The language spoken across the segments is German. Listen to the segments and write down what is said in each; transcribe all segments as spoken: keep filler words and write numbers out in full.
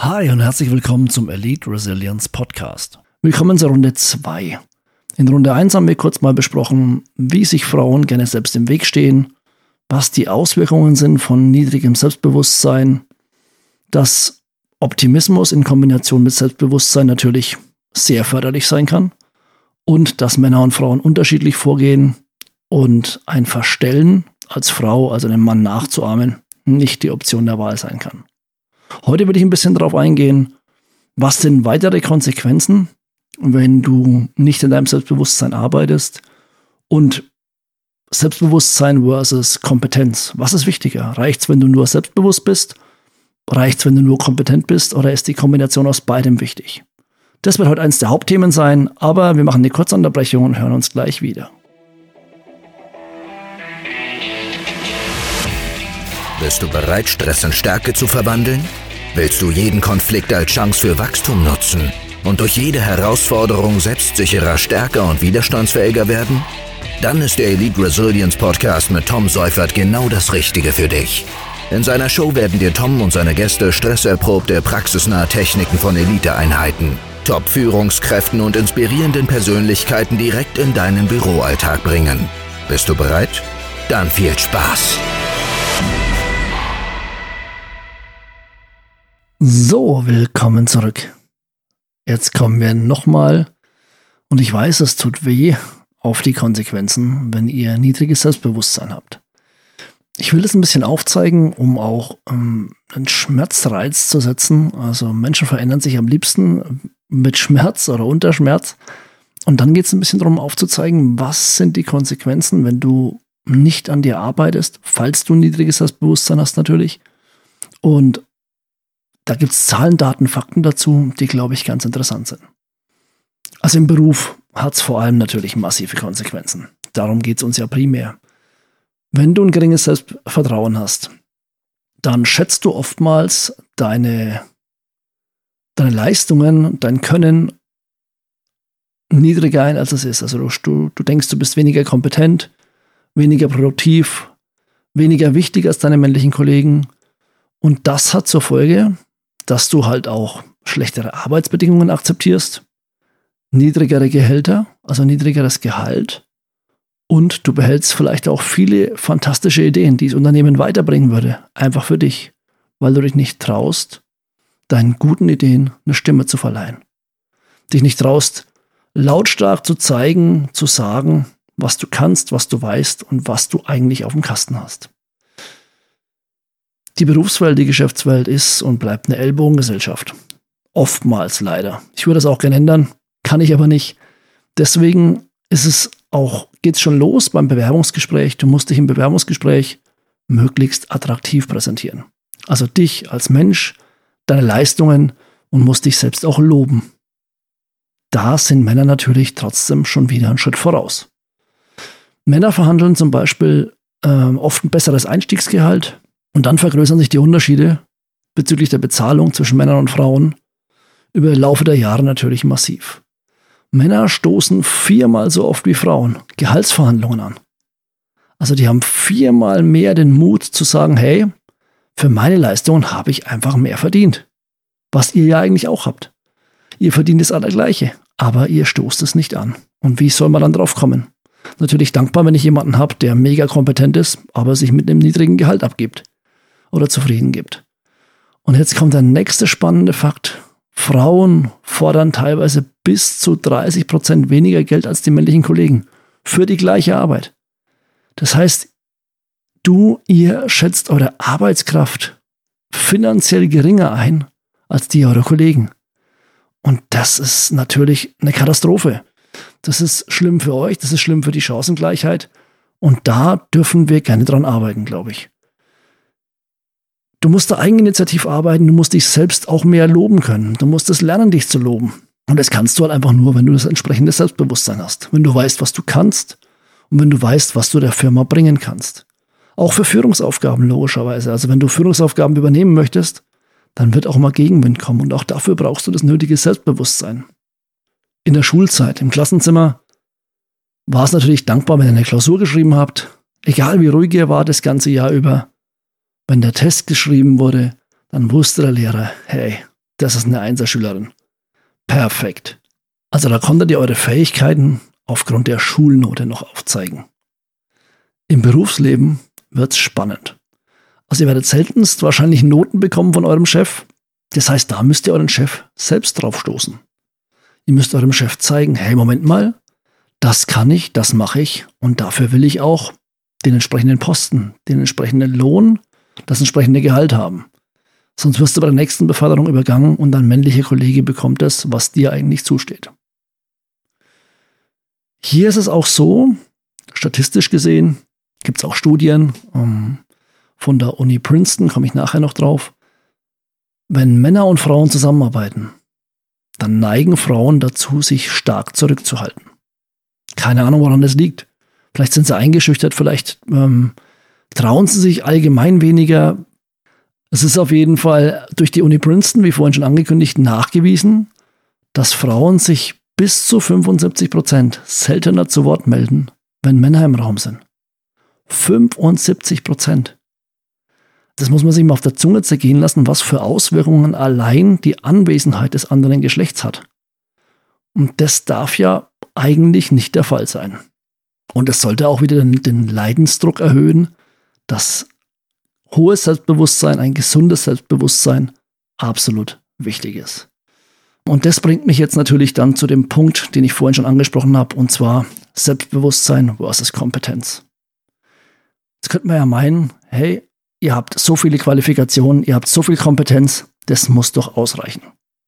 Hi und herzlich willkommen zum Elite Resilience Podcast. Willkommen zur Runde zwei. In Runde eins haben wir kurz mal besprochen, wie sich Frauen gerne selbst im Weg stehen, was die Auswirkungen sind von niedrigem Selbstbewusstsein, dass Optimismus in Kombination mit Selbstbewusstsein natürlich sehr förderlich sein kann und dass Männer und Frauen unterschiedlich vorgehen und ein Verstellen als Frau, also dem Mann nachzuahmen, nicht die Option der Wahl sein kann. Heute will ich ein bisschen darauf eingehen, was sind weitere Konsequenzen, wenn du nicht in deinem Selbstbewusstsein arbeitest, und Selbstbewusstsein versus Kompetenz. Was ist wichtiger? Reicht's, wenn du nur selbstbewusst bist? Reicht's, wenn du nur kompetent bist? Oder ist die Kombination aus beidem wichtig? Das wird heute eins der Hauptthemen sein, aber wir machen eine Kurzunterbrechung und hören uns gleich wieder. Bist du bereit, Stress in Stärke zu verwandeln? Willst du jeden Konflikt als Chance für Wachstum nutzen und durch jede Herausforderung selbstsicherer, stärker und widerstandsfähiger werden? Dann ist der Elite Resilience Podcast mit Tom Seufert genau das Richtige für dich. In seiner Show werden dir Tom und seine Gäste stresserprobte, praxisnahe Techniken von Eliteeinheiten, Top-Führungskräften und inspirierenden Persönlichkeiten direkt in deinen Büroalltag bringen. Bist du bereit? Dann viel Spaß! So, willkommen zurück. Jetzt kommen wir nochmal, und ich weiß, es tut weh, auf die Konsequenzen, wenn ihr niedriges Selbstbewusstsein habt. Ich will das ein bisschen aufzeigen, um auch ähm, einen Schmerzreiz zu setzen. Also Menschen verändern sich am liebsten mit Schmerz oder unter Schmerz. Und dann geht es ein bisschen darum aufzuzeigen, was sind die Konsequenzen, wenn du nicht an dir arbeitest, falls du ein niedriges Selbstbewusstsein hast natürlich. Und da gibt es Zahlen, Daten, Fakten dazu, die, glaube ich, ganz interessant sind. Also im Beruf hat es vor allem natürlich massive Konsequenzen. Darum geht es uns ja primär. Wenn du ein geringes Selbstvertrauen hast, dann schätzt du oftmals deine, deine Leistungen, dein Können niedriger ein, als es ist. Also du, du denkst, du bist weniger kompetent, weniger produktiv, weniger wichtig als deine männlichen Kollegen. Und das hat zur Folge, dass du halt auch schlechtere Arbeitsbedingungen akzeptierst, niedrigere Gehälter, also niedrigeres Gehalt, und du behältst vielleicht auch viele fantastische Ideen, die das Unternehmen weiterbringen würde, einfach für dich, weil du dich nicht traust, deinen guten Ideen eine Stimme zu verleihen. Dich nicht traust, lautstark zu zeigen, zu sagen, was du kannst, was du weißt und was du eigentlich auf dem Kasten hast. Die Berufswelt, die Geschäftswelt ist und bleibt eine Ellbogengesellschaft. Oftmals leider. Ich würde das auch gerne ändern, kann ich aber nicht. Deswegen ist es auch, geht's schon los beim Bewerbungsgespräch. Du musst dich im Bewerbungsgespräch möglichst attraktiv präsentieren. Also dich als Mensch, deine Leistungen, und musst dich selbst auch loben. Da sind Männer natürlich trotzdem schon wieder einen Schritt voraus. Männer verhandeln zum Beispiel äh, oft ein besseres Einstiegsgehalt. Und dann vergrößern sich die Unterschiede bezüglich der Bezahlung zwischen Männern und Frauen über den Laufe der Jahre natürlich massiv. Männer stoßen viermal so oft wie Frauen Gehaltsverhandlungen an. Also die haben viermal mehr den Mut zu sagen, hey, für meine Leistungen habe ich einfach mehr verdient. Was ihr ja eigentlich auch habt. Ihr verdient das Allergleiche, aber ihr stoßt es nicht an. Und wie soll man dann drauf kommen? Natürlich dankbar, wenn ich jemanden habe, der mega kompetent ist, aber sich mit einem niedrigen Gehalt abgibt oder zufrieden gibt. Und jetzt kommt der nächste spannende Fakt. Frauen fordern teilweise bis zu dreißig Prozent weniger Geld als die männlichen Kollegen für die gleiche Arbeit. Das heißt, du, ihr schätzt eure Arbeitskraft finanziell geringer ein als die eurer Kollegen. Und das ist natürlich eine Katastrophe. Das ist schlimm für euch, das ist schlimm für die Chancengleichheit. Und da dürfen wir gerne dran arbeiten, glaube ich. Du musst da eigeninitiativ arbeiten, du musst dich selbst auch mehr loben können. Du musst es lernen, dich zu loben. Und das kannst du halt einfach nur, wenn du das entsprechende Selbstbewusstsein hast. Wenn du weißt, was du kannst und wenn du weißt, was du der Firma bringen kannst. Auch für Führungsaufgaben logischerweise. Also wenn du Führungsaufgaben übernehmen möchtest, dann wird auch mal Gegenwind kommen. Und auch dafür brauchst du das nötige Selbstbewusstsein. In der Schulzeit, im Klassenzimmer, war es natürlich dankbar, wenn ihr eine Klausur geschrieben habt. Egal wie ruhig ihr wart das ganze Jahr über. Wenn der Test geschrieben wurde, dann wusste der Lehrer, hey, das ist eine Einserschülerin. Perfekt. Also da konntet ihr eure Fähigkeiten aufgrund der Schulnote noch aufzeigen. Im Berufsleben wird's spannend. Also ihr werdet seltenst wahrscheinlich Noten bekommen von eurem Chef. Das heißt, da müsst ihr euren Chef selbst drauf stoßen. Ihr müsst eurem Chef zeigen, hey, Moment mal, das kann ich, das mache ich und dafür will ich auch den entsprechenden Posten, den entsprechenden Lohn, das entsprechende Gehalt haben. Sonst wirst du bei der nächsten Beförderung übergangen und ein männlicher Kollege bekommt es, was dir eigentlich zusteht. Hier ist es auch so, statistisch gesehen, gibt es auch Studien ähm, von der Uni Princeton, komme ich nachher noch drauf. Wenn Männer und Frauen zusammenarbeiten, dann neigen Frauen dazu, sich stark zurückzuhalten. Keine Ahnung, woran das liegt. Vielleicht sind sie eingeschüchtert, vielleicht ähm, trauen sie sich allgemein weniger. Es ist auf jeden Fall durch die Uni Princeton, wie vorhin schon angekündigt, nachgewiesen, dass Frauen sich bis zu fünfundsiebzig Prozent seltener zu Wort melden, wenn Männer im Raum sind. fünfundsiebzig Prozent. Das muss man sich mal auf der Zunge zergehen lassen, was für Auswirkungen allein die Anwesenheit des anderen Geschlechts hat. Und das darf ja eigentlich nicht der Fall sein. Und es sollte auch wieder den, den Leidensdruck erhöhen, dass hohes Selbstbewusstsein, ein gesundes Selbstbewusstsein absolut wichtig ist. Und das bringt mich jetzt natürlich dann zu dem Punkt, den ich vorhin schon angesprochen habe, und zwar Selbstbewusstsein versus Kompetenz. Jetzt könnte man ja meinen, hey, ihr habt so viele Qualifikationen, ihr habt so viel Kompetenz, das muss doch ausreichen.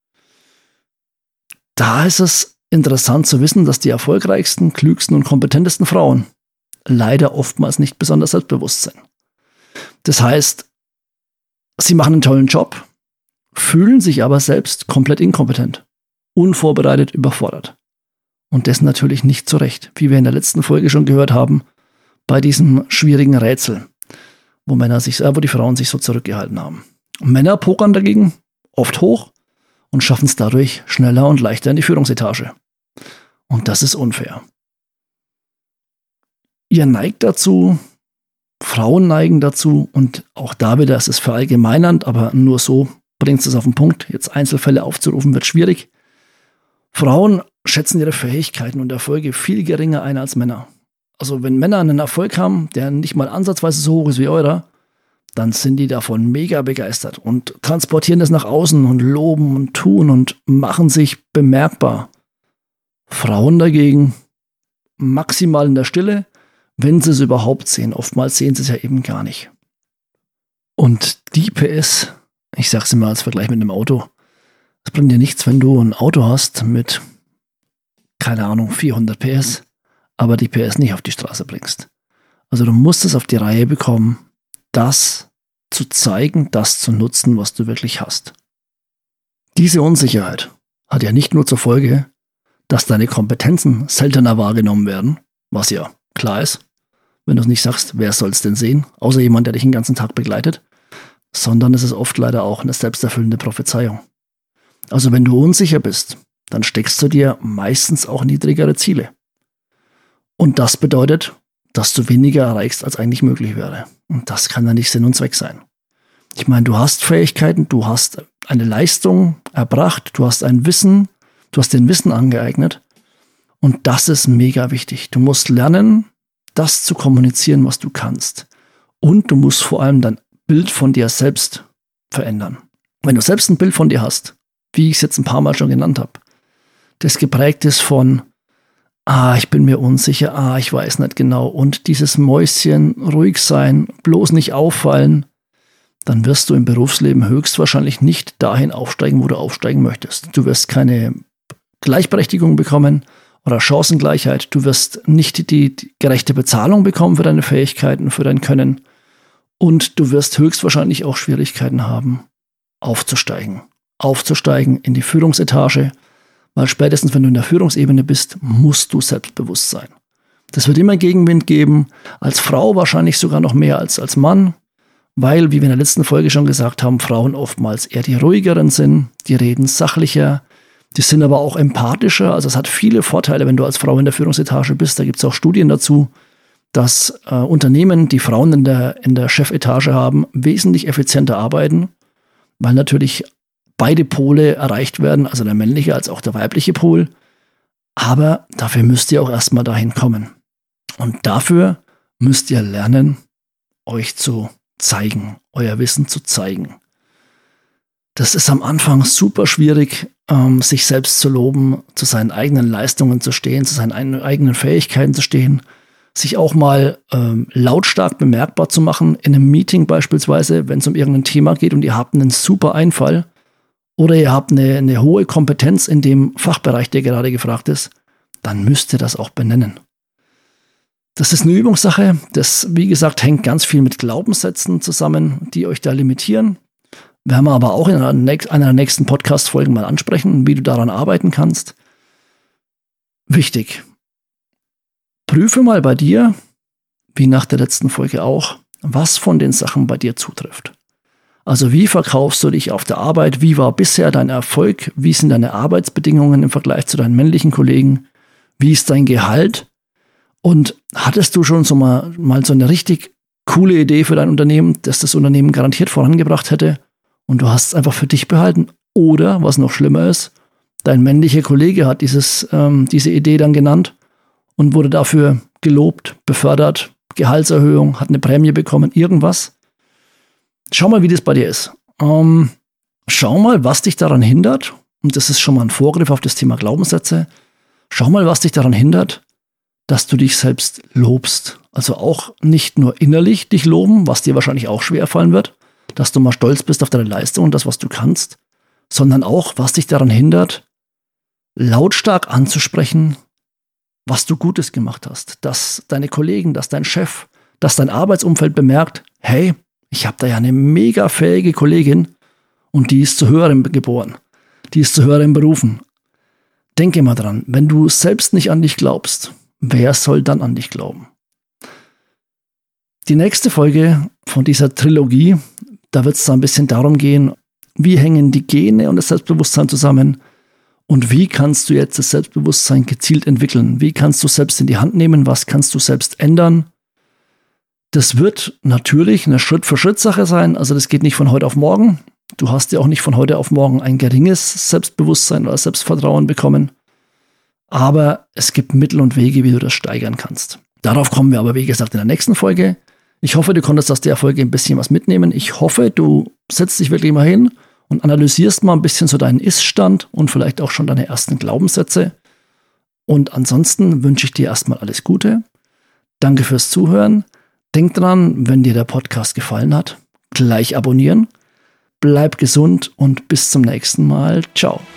Da ist es interessant zu wissen, dass die erfolgreichsten, klügsten und kompetentesten Frauen leider oftmals nicht besonders selbstbewusst sind. Das heißt, sie machen einen tollen Job, fühlen sich aber selbst komplett inkompetent, unvorbereitet, überfordert. Und das natürlich nicht zu Recht, wie wir in der letzten Folge schon gehört haben, bei diesem schwierigen Rätsel, wo Männer sich, äh, wo die Frauen sich so zurückgehalten haben. Männer pokern dagegen oft hoch und schaffen es dadurch schneller und leichter in die Führungsetage. Und das ist unfair. Ihr neigt dazu, Frauen neigen dazu, und auch da wieder, es ist verallgemeinernd, aber nur so bringt es auf den Punkt. Jetzt Einzelfälle aufzurufen, wird schwierig. Frauen schätzen ihre Fähigkeiten und Erfolge viel geringer ein als Männer. Also wenn Männer einen Erfolg haben, der nicht mal ansatzweise so hoch ist wie eurer, dann sind die davon mega begeistert und transportieren das nach außen und loben und tun und machen sich bemerkbar. Frauen dagegen maximal in der Stille, wenn sie es überhaupt sehen. Oftmals sehen sie es ja eben gar nicht. Und die P S, ich sag's immer als Vergleich mit einem Auto, es bringt dir nichts, wenn du ein Auto hast mit, keine Ahnung, vierhundert P S, aber die P S nicht auf die Straße bringst. Also du musst es auf die Reihe bekommen, das zu zeigen, das zu nutzen, was du wirklich hast. Diese Unsicherheit hat ja nicht nur zur Folge, dass deine Kompetenzen seltener wahrgenommen werden, was ja klar ist. Wenn du es nicht sagst, wer soll es denn sehen, außer jemand, der dich den ganzen Tag begleitet, sondern es ist oft leider auch eine selbsterfüllende Prophezeiung. Also wenn du unsicher bist, dann steckst du dir meistens auch niedrigere Ziele. Und das bedeutet, dass du weniger erreichst, als eigentlich möglich wäre. Und das kann dann nicht Sinn und Zweck sein. Ich meine, du hast Fähigkeiten, du hast eine Leistung erbracht, du hast ein Wissen, du hast den Wissen angeeignet. Und das ist mega wichtig. Du musst lernen, das zu kommunizieren, was du kannst. Und du musst vor allem dein Bild von dir selbst verändern. Wenn du selbst ein Bild von dir hast, wie ich es jetzt ein paar Mal schon genannt habe, das geprägt ist von ah, ich bin mir unsicher, ah, ich weiß nicht genau, und dieses Mäuschen, ruhig sein, bloß nicht auffallen, dann wirst du im Berufsleben höchstwahrscheinlich nicht dahin aufsteigen, wo du aufsteigen möchtest. Du wirst keine Gleichberechtigung bekommen oder Chancengleichheit, du wirst nicht die, die gerechte Bezahlung bekommen für deine Fähigkeiten, für dein Können, und du wirst höchstwahrscheinlich auch Schwierigkeiten haben, aufzusteigen. Aufzusteigen in die Führungsetage, weil spätestens, wenn du in der Führungsebene bist, musst du selbstbewusst sein. Das wird immer Gegenwind geben, als Frau wahrscheinlich sogar noch mehr als als Mann, weil, wie wir in der letzten Folge schon gesagt haben, Frauen oftmals eher die ruhigeren sind, die reden sachlicher, die sind aber auch empathischer. Also es hat viele Vorteile, wenn du als Frau in der Führungsetage bist. Da gibt es auch Studien dazu, dass äh, Unternehmen, die Frauen in der, in der Chefetage haben, wesentlich effizienter arbeiten, weil natürlich beide Pole erreicht werden, also der männliche als auch der weibliche Pol. Aber dafür müsst ihr auch erstmal dahin kommen. Und dafür müsst ihr lernen, euch zu zeigen, euer Wissen zu zeigen. Das ist am Anfang super schwierig, ähm, sich selbst zu loben, zu seinen eigenen Leistungen zu stehen, zu seinen eigenen Fähigkeiten zu stehen, sich auch mal ähm, lautstark bemerkbar zu machen, in einem Meeting beispielsweise, wenn es um irgendein Thema geht und ihr habt einen super Einfall oder ihr habt eine, eine hohe Kompetenz in dem Fachbereich, der gerade gefragt ist, dann müsst ihr das auch benennen. Das ist eine Übungssache, das, wie gesagt, hängt ganz viel mit Glaubenssätzen zusammen, die euch da limitieren. Werden wir aber auch in einer, nächst, einer der nächsten Podcast-Folgen mal ansprechen, wie du daran arbeiten kannst. Wichtig. Prüfe mal bei dir, wie nach der letzten Folge auch, was von den Sachen bei dir zutrifft. Also wie verkaufst du dich auf der Arbeit? Wie war bisher dein Erfolg? Wie sind deine Arbeitsbedingungen im Vergleich zu deinen männlichen Kollegen? Wie ist dein Gehalt? Und hattest du schon so mal, mal so eine richtig coole Idee für dein Unternehmen, das das Unternehmen garantiert vorangebracht hätte? Und du hast es einfach für dich behalten. Oder, was noch schlimmer ist, dein männlicher Kollege hat dieses, ähm, diese Idee dann genannt und wurde dafür gelobt, befördert, Gehaltserhöhung, hat eine Prämie bekommen, irgendwas. Schau mal, wie das bei dir ist. Ähm, schau mal, was dich daran hindert, und das ist schon mal ein Vorgriff auf das Thema Glaubenssätze, schau mal, was dich daran hindert, dass du dich selbst lobst. Also auch nicht nur innerlich dich loben, was dir wahrscheinlich auch schwer fallen wird, dass du mal stolz bist auf deine Leistung und das, was du kannst, sondern auch, was dich daran hindert, lautstark anzusprechen, was du Gutes gemacht hast, dass deine Kollegen, dass dein Chef, dass dein Arbeitsumfeld bemerkt, hey, ich habe da ja eine mega fähige Kollegin und die ist zu höherem geboren, die ist zu höherem berufen. Denke mal dran, wenn du selbst nicht an dich glaubst, wer soll dann an dich glauben? Die nächste Folge von dieser Trilogie, da wird es da ein bisschen darum gehen, wie hängen die Gene und das Selbstbewusstsein zusammen und wie kannst du jetzt das Selbstbewusstsein gezielt entwickeln? Wie kannst du selbst in die Hand nehmen? Was kannst du selbst ändern? Das wird natürlich eine Schritt-für-Schritt-Sache sein, also das geht nicht von heute auf morgen. Du hast ja auch nicht von heute auf morgen ein geringes Selbstbewusstsein oder Selbstvertrauen bekommen, aber es gibt Mittel und Wege, wie du das steigern kannst. Darauf kommen wir aber, wie gesagt, in der nächsten Folge. Ich hoffe, du konntest aus der Folge ein bisschen was mitnehmen. Ich hoffe, du setzt dich wirklich mal hin und analysierst mal ein bisschen so deinen Ist-Stand und vielleicht auch schon deine ersten Glaubenssätze. Und ansonsten wünsche ich dir erstmal alles Gute. Danke fürs Zuhören. Denk dran, wenn dir der Podcast gefallen hat, gleich abonnieren. Bleib gesund und bis zum nächsten Mal. Ciao.